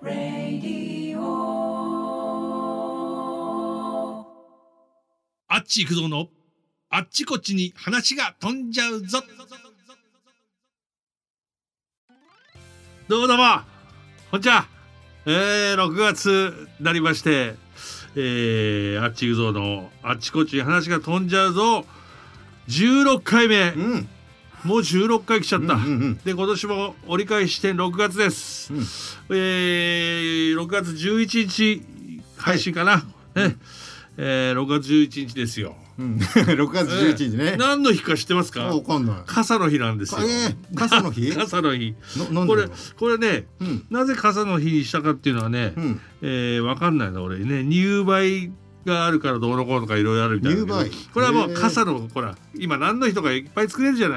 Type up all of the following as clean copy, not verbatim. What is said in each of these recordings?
あっち行くぞのあっちこっちに話が飛んじゃうぞ。どうもどうもこんにちは。6月になりまして、あっち行くぞのあっちこっちに話が飛んじゃうぞ16回目、もう16回来ちゃった、で今年も折り返して6月です、6月11日配信かな、6月11日ですよ。 6月11日ね、 何の日か知ってますか？ わかんない。 傘の日なんですよ。 傘の日傘の日これね、なぜ傘の日にしたかっていうのはね、わかんないな俺ね。入梅があるからどうのこうのかいろいろあるみたいな。入梅これはもう傘のほら今何の日とかいっぱい作れるじゃない、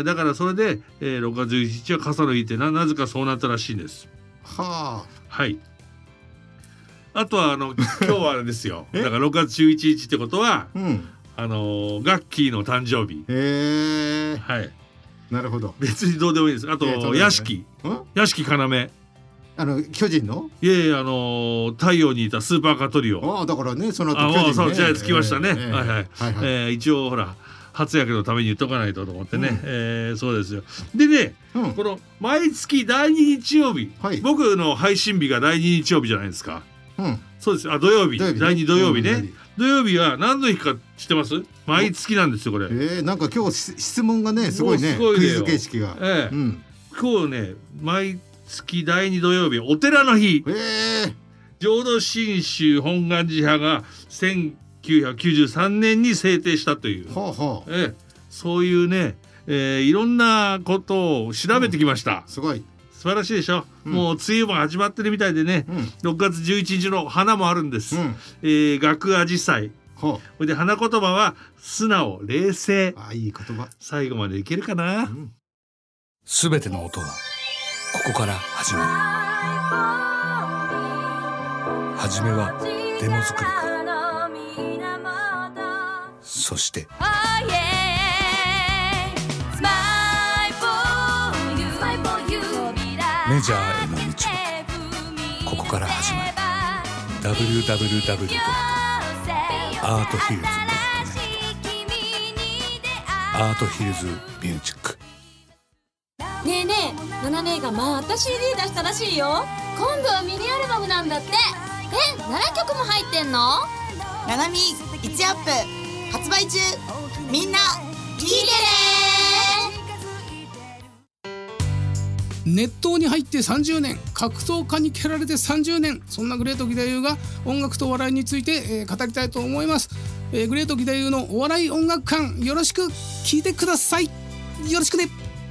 だからそれで、6月11日は傘の日ってなぜかそうなったらしいんです。はい。あとは今日はあれですよだから6月11日ってことは、ガッキーの誕生日。はい、なるほど。別にどうでもいいです。あと屋敷要巨人のいやいや太陽にいたスーパーカトリオ。だからねその後巨人ね。そうじゃあつきましたね。一応ほら初役のために言っとかないとと思ってね、そうですよ。でね、この毎月第2日曜日、僕の配信日が第2日曜日じゃないですか。そうです。土曜日、第2土曜日ね。土曜日は何の日か知ってます？毎月なんですよこれ。なんか今日質問がねすごいね。クイズ形式が。今日ね毎月第2土曜日お寺の日。浄土真宗本願寺派が1993年に制定したという、そういうね、いろんなことを調べてきました。すごい素晴らしいでしょ、もう梅雨も始まってるみたいでね、6月11日の花もあるんです、学アジサイ。で花言葉は素直冷静。いい言葉。最後までいけるかな。 すべての音はここから始まる。はじめはデモ作りか、そしてメジャーへの道もここから始まる。 www.arthillz.net アートヒルズミュージック。 ねえねえ、ナナ姉がまた CD 出したらしいよ。今度はミニアルバムなんだって。7曲も入ってんの？ ナナミ1アップ発売中。みんな聞いてね。熱湯に入って30年、格闘家に蹴られて30年、そんなグレート義太夫が音楽とお笑いについて、語りたいと思います。グレート義太夫のお笑い音楽館、よろしく聞いてください。よろしくね。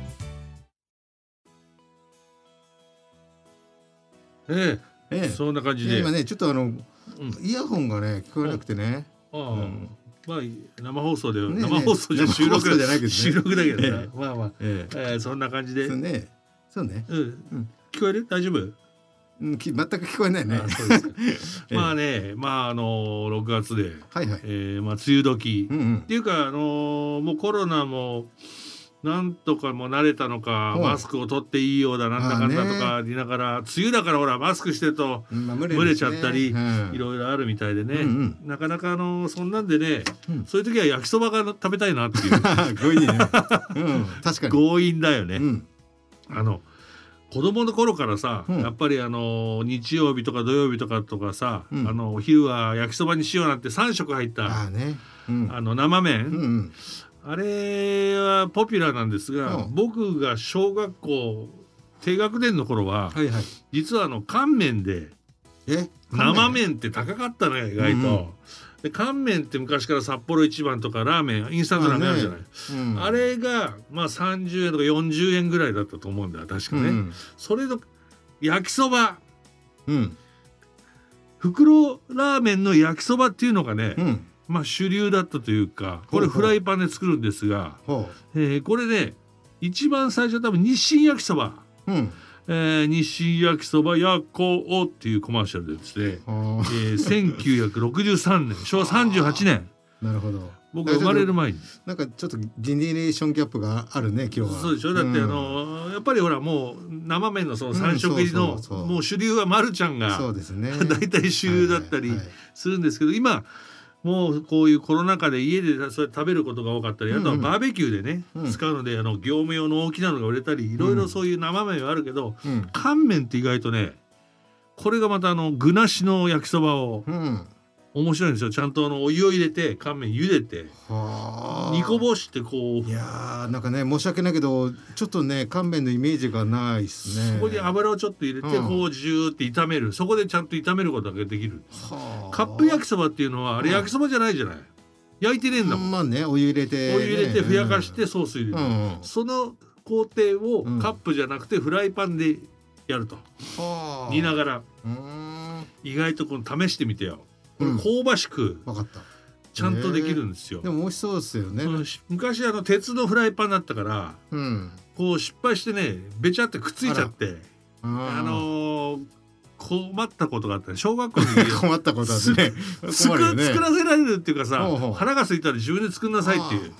そんな感じで今ねちょっとイヤホンがね聞こえなくてね、 まあ生放送で生放送じゃ収録じゃないけどね、収録だけどね、まあまあそんな感じでそうね、 聞こえる？大丈夫？ 全く聞こえないね。 そうですか。まあね、6月で梅雨時っていうかもうコロナもなんとかも慣れたのか、マスクを取っていいようだなんだかんだとか言いながら、梅雨だからほらマスクしてると蒸れちゃったりいろいろあるみたいでね、なかなかそんなんでね、そういう時は焼きそばが食べたいなっていう強引ね。確かに強引だよね。子供の頃からさ、やっぱり日曜日とか土曜日とかさ、お昼は焼きそばにしようなんて3食入った生麺、あれはポピュラーなんですが、僕が小学校低学年の頃は、実は乾麺で生麺って高かったのよ意外と。で乾麺って昔から札幌一番とかラーメンインスタントラーメンあるじゃない、あれが30円とか40円ぐらいだったと思うんだよ確かね、それの焼きそば、袋ラーメンの焼きそばっていうのがね、主流だったというか、これフライパンで作るんですが、これね一番最初は多分日清焼きそば、日清焼きそばやこうっていうコマーシャルでですね、1963年昭和38年、なるほど、 僕が生まれる前に。 なんかちょっとジェネレーションギャップがあるね今日は。 そうでしょ。だってやっぱりほらもう生麺のその3色入りのもう主流はマルちゃんがだいたい主流だったりするんですけど、今もうこういうコロナ禍で家でそれ食べることが多かったり、あとはバーベキューでね、使うので業務用の大きなのが売れたり、いろいろそういう生麺はあるけど、乾麺って意外とね、これがまた具なしの焼きそばを、面白いんですよ。ちゃんとお湯を入れて乾麺茹でて煮こぼしてこう。 いやなんかね申し訳ないけどちょっとね乾麺のイメージがないですね。 そこに油をちょっと入れてこうジューって炒める。そこでちゃんと炒めることができる。カップ焼きそばっていうのはあれ焼きそばじゃないじゃない。焼いてねえんだもん。 まあねお湯入れてふやかしてソース入れる、その工程をカップじゃなくてフライパンでやると、煮ながら。意外と試してみてよ。これ香ばしくちゃんとできるんですよ。 でも美味しそうですよね。 昔鉄のフライパンだったから、こう失敗してねべちゃってくっついちゃって困ったことがあったね。小学校の時困ったことあってね作らせられるっていうかさ、腹が空いたら自分で作んなさいっていう、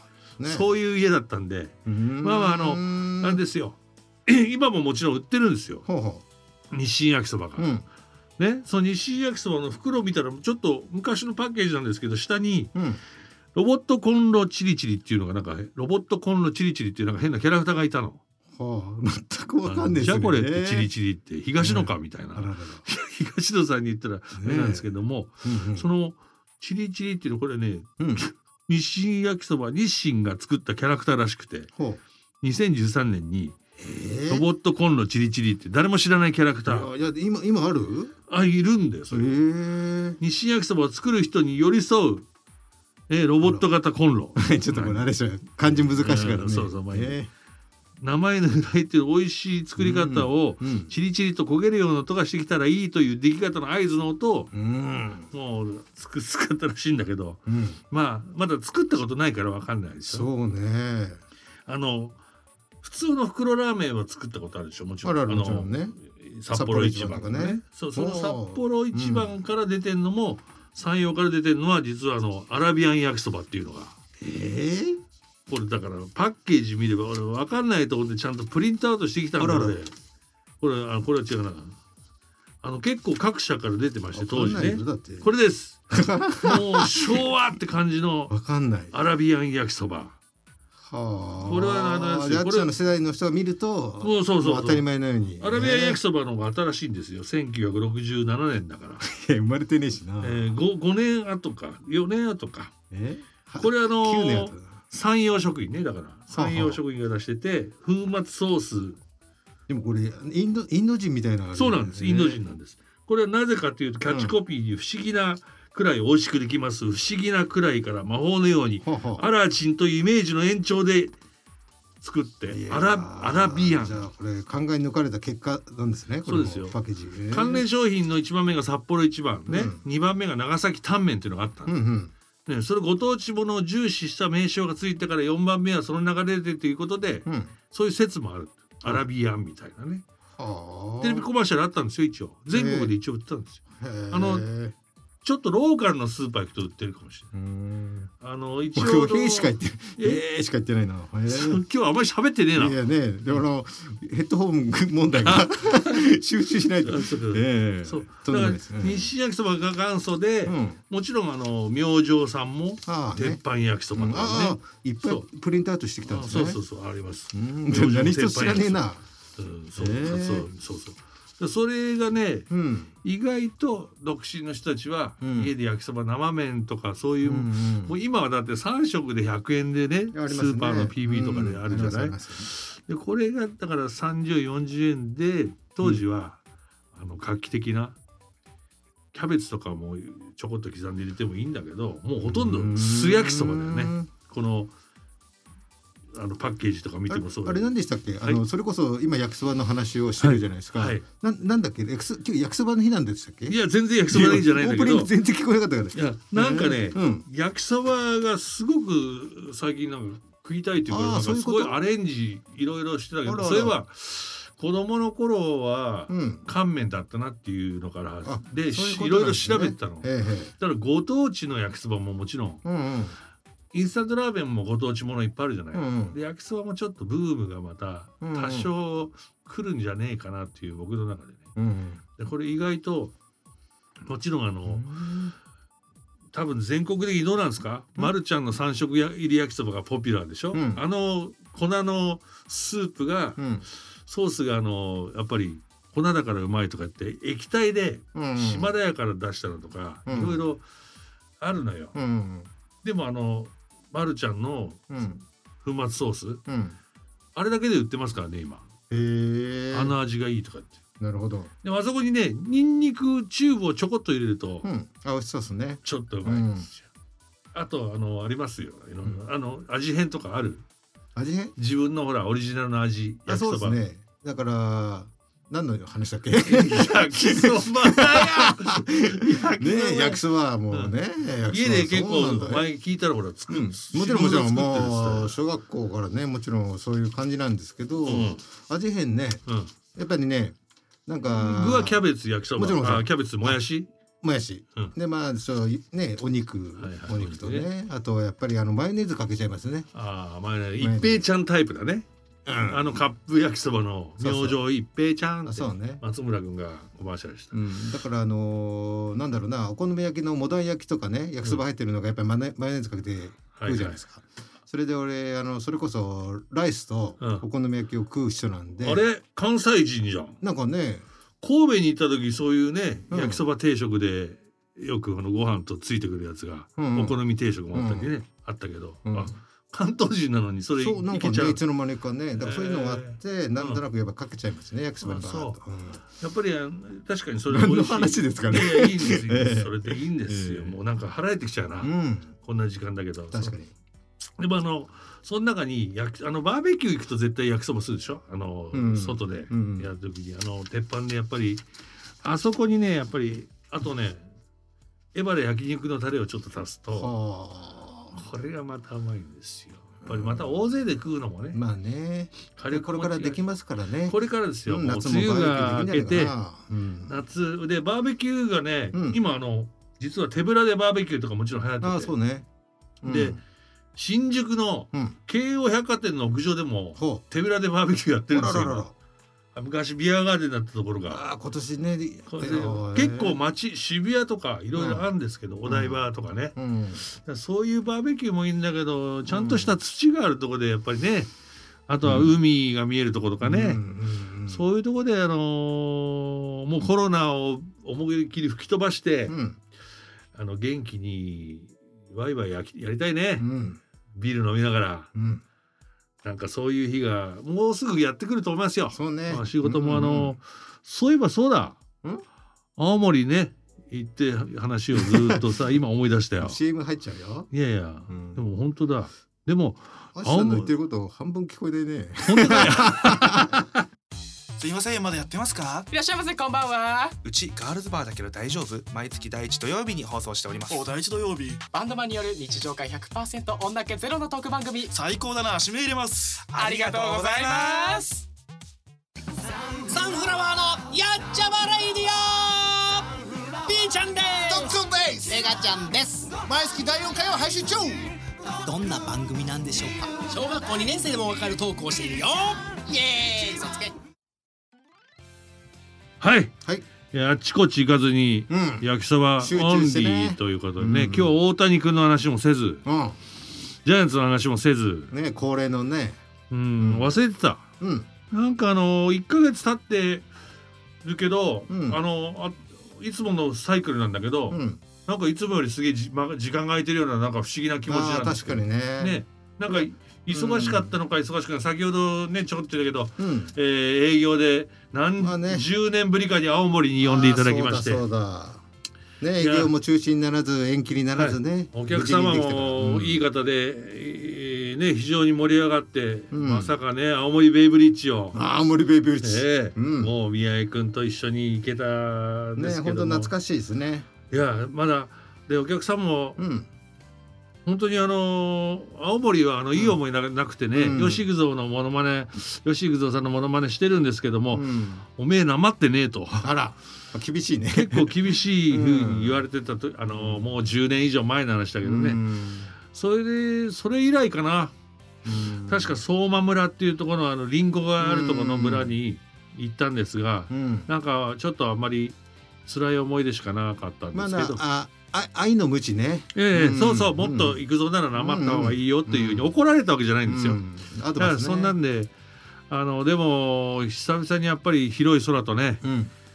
そういう家だったんで、まあなんですよ今ももちろん売ってるんですよ、日清焼きそばが。ね、その日清焼きそばの袋を見たらちょっと昔のパッケージなんですけど、下にロボットコンロチリチリっていうのがなんかロボットコンロチリチリっていうなんか変なキャラクターがいたの。 全くわかんないですね。 じゃこれってチリチリって東野かみたいな、東野さんに言ったらなんですけども、そのチリチリっていうのこれね、日清焼きそば日清が作ったキャラクターらしくて、2013年にロボットコンロチリチリって誰も知らないキャラクター。 いや今ある？ いるんだよそれ。日清焼きそばを作る人に寄り添うロボット型コンロ。 ちょっとこれあれでしょ、漢字難しいからね。 そうそう名前の由来っていう美味しい作り方をチリチリと焦げるような音がしてきたらいいという出来方の合図の音をもう使ったらしいんだけど、まだ作ったことないから分かんないでしょ。 そうね。 普通の袋ラーメンは作ったことあるでしょ。もちろんもちろんね。 札幌一番とかね。その札幌一番から出てんのも、山陽から出てんのは実はアラビアン焼きそばっていうのが。これだからパッケージ見れば俺分かんないところでちゃんとプリントアウトしてきたんだね。これは違うな。結構各社から出てまして当時ね。これです。もう昭和って感じのアラビアン焼きそば。これは役者の世代の人が見ると当たり前のように。 アラビアン焼きそばの方が新しいんですよ。1967年だから。 生まれてねえしな。 5年後か4年後か。これ 9年後だ。 山陽食品ね。だから山陽食品が出してて粉末ソース。 でもこれインド人みたいな、 そうなんです。インド人なんです。これはなぜかというとキャッチコピーに不思議なくらい美味しくできます。不思議なくらいから魔法のようにアラチンというイメージの延長で作ってアラビアン。 じゃあこれ考え抜かれた結果なんですね。 そうですよ。 パッケージ。 関連商品の1番目が札幌一番ね、2番目が長崎タンメンというのがあったんです。それご当地ものを重視した名称がついてから4番目はその流れでということで、そういう説もある。アラビアンみたいなね。テレビコマーシャルあったんですよ。一応全国で一応売ってたんですよ。ちょっとローカルのスーパー行くと売ってるかもしれない。一応僕しか言ってないな。 今日あまり喋ってねえな。 いやね、でもヘッドホン問題が集中しないと。そうだから日清焼きそばが元祖で、もちろん明星さんも鉄板焼きそばとかね、 いっぱいプリントアウトしてきたんですね。 そうあります。 何一つ知らねえな。 そう。それがね、意外と独身の人たちは家で焼きそば生麺とかそういう、もう今はだって3食で100円でね、スーパーの PB とかであるじゃない。でこれがだから30-40円で当時は画期的なキャベツとかもちょこっと刻んで入れてもいいんだけど、もうほとんど素焼きそばだよね。このパッケージとか見てもそう。 あれ何でしたっけ、それこそ今焼きそばの話をしてるじゃないですか。なんだっけ、今日焼きそばの日なんでしたっけ。 いや全然焼きそばの日じゃないんだけど、 オープニング全然聞こえなかったから。 いやなんかね、焼きそばがすごく最近なんか食いたいというか、なんかすごいアレンジいろいろしてたけど、そういえば子供の頃は乾麺だったなっていうのからでいろいろ調べてたの。だからご当地の焼きそばももちろんインスタントラーメンもご当地ものいっぱいあるじゃない、で焼きそばもちょっとブームがまた多少来るんじゃねえかなっていう僕の中でね、でこれ意外ともちろん多分全国的にどうなんですか、マルちゃんの3色入り焼きそばがポピュラーでしょ、粉のスープが、ソースがやっぱり粉だからうまいとかって液体で島田屋から出したのとか、いろいろあるのよ、でもマルちゃんの粉末ソース、あれだけで売ってますからね今。味がいいとかって。 なるほど。 でもあそこにねニンニクチューブをちょこっと入れると、 美味しそうですね。 ちょっとうまいんですよ。あとありますよ。味変とかある？ 味変？ 自分のほらオリジナルの味焼きそば。 そうですね。だから何の話だっけ？ 焼きそばだよ。 ね、焼きそばはもうね、 家で結構前聞いたらほら作る。もちろんもう小学校からねもちろんそういう感じなんですけど、味変ね、やっぱりね。なんか具はキャベツ焼きそば、キャベツもやしでそうねお肉とね、あとやっぱりマヨネーズかけちゃいますね。 マヨネーズ一平ちゃんタイプだね。カップ焼きそばの明星一平ちゃんって松村君がコマーシャルした。 だからなんだろうな、お好み焼きのモダン焼きとかね焼きそば入ってるのがやっぱりマヨネーズかけて食うじゃないですか。それで俺それこそライスとお好み焼きを食う人なんで、 あれ関西人じゃん。 なんかね神戸に行った時そういうね、焼きそば定食でよくご飯とついてくるやつが、お好み定食もあったりね、あったけど、関東人なのにそれいけちゃう。そうなんかねいつの間にかね、だからそういうのがあってなんとなくやっぱかけちゃいますね焼きそばにバーッと。 やっぱり確かにそれは美味しい。 何の話ですかね。 いいんですよ。それでいいんですよ。もうなんか腹減ってきちゃうな。こんな時間だけど。 確かに。 でもその中にバーベキュー行くと絶対焼きそばするでしょ。外でやる時に鉄板でやっぱりあそこにねやっぱりあとねエバレ焼肉のタレをちょっと足すとこれがまたうまいんですよ。やっぱりまた大勢で食うのもね。 まあね。これからできますからね。 これからですよ。もう梅雨が明けて夏でバーベキューがね、今実は手ぶらでバーベキューとかもちろん流行ってて。 そうね。 で新宿の京王百貨店の屋上でも手ぶらでバーベキューやってるんですよ。昔ビアガーデンだったところが今年ね結構渋谷とかいろいろあるんですけど、お台場とかね、そういうバーベキューもいいんだけどちゃんとした土があるところでやっぱりね、あとは海が見えるところとかね、そういうところでもうコロナを思いっきり吹き飛ばして、元気にワイワイやりたいね、ビール飲みながら、なんかそういう日がもうすぐやってくると思いますよ。 そうね。 仕事もそういえばそうだ、青森ね行って話をずっとさ今思い出したよ。 CM 入っちゃうよ。 いやいや、でも本当だ。でもアシさんの言ってること半分聞こえてね。 本当だよ。 すいません、まだやってますか？ いらっしゃいませ、こんばんは。 うちガールズバーだけど大丈夫？毎月第1土曜日に放送しております。 第1土曜日、バンドマンによる日常会 100% 女気ゼロのトーク番組。 最高だな、指名入れます。 ありがとうございます。サンフラワーのやっちゃまレイディオ、ピーちゃんです。 ドックンです。 メガちゃんです。 毎月第4回を配信中。 どんな番組なんでしょうか？小学校2年生でもわかるトークをしているよ。イエーイ、嘘つけ。 はい、あっちこっち行かずに、焼きそばオンリーということでね、今日大谷君の話もせず、ジャイアンツの話もせずね、恒例のね、 忘れてた、なんか1ヶ月経ってるけど、いつものサイクルなんだけど、なんかいつもよりすげえ時間が空いてるようななんか不思議な気持ちなんですけど、 確かにね、 なんか忙しかったのか忙しくない、先ほどねちょっと言ったけど、営業で10年ぶりかに青森に呼んでいただきまして、 そうだね、営業も中止にならず延期にならずね、 お客様もいい方で、非常に盛り上がって、まさかね青森ベイブリッジをもう宮井君と一緒に行けたんですけども、 本当懐かしいですね。 いやまだでお客さんも、本当に青森はいい思いなくてね、吉幾三のモノマネ、吉幾三さんのモノマネしてるんですけども、おめえなまってねえと、 あら厳しいね。 結構厳しいふうに言われてたと、もう10年以上前の話だけどね、 それ以来かな。確か相馬村っていうところのリンゴがあるところの村に行ったんですが、なんかちょっとあんまり辛い思い出しかなかったんですけど、 愛の無知ね、 そうそう、もっと行くぞならなまった方がいいよっていうふうに怒られたわけじゃないんですよ。だからそんなんででも久々にやっぱり広い空とね、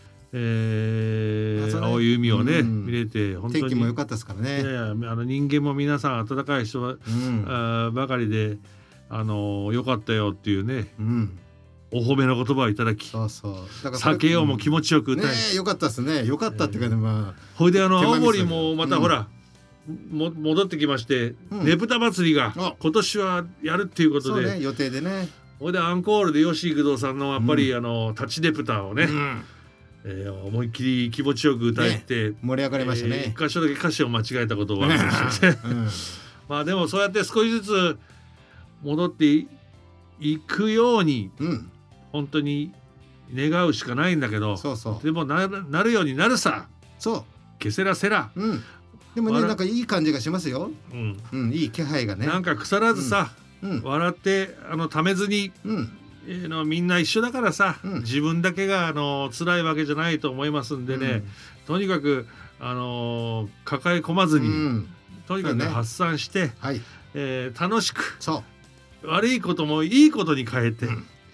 青い海をね、見れて本当に天気も良かったですからね。 人間も皆さん温かい人ばかりで良かったよっていうね、お褒めの言葉をいただき、だから酒をも気持ちよく歌い、 良かったですね。良かったっていうかね、 ほいで青森もまたほら、戻ってきまして、ねぶた祭りが今年はやるっていうことで、 予定でね。 ほいでアンコールで吉幾三さんのやっぱり立ちねぶたをね、思いっきり気持ちよく歌えて、 盛り上がりましたね。 一箇所だけ歌詞を間違えたことを忘れてまあでもそうやって少しずつ戻っていくように、本当に願うしかないんだけど、でもなるようになるさ。ケセラセラ、 でもね、なんかいい感じがしますよ。いい気配がね。 なんか腐らずさ、笑ってためずに、みんな一緒だからさ、自分だけが辛いわけじゃないと思いますんでね、とにかく抱え込まずに、とにかく発散して、楽しく、悪いこともいいことに変えて、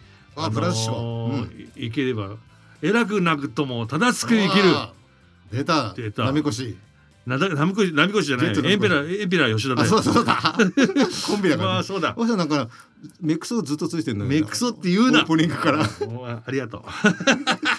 生きれば偉くなくとも正しく生きる。 出た波越波越じゃない、エンペラー吉田だよ。 そうだコンビだから。 そうだ。 なんかメックスをずっとついてるのよ。 メックスって言うな。 オープニングから。 ありがとう。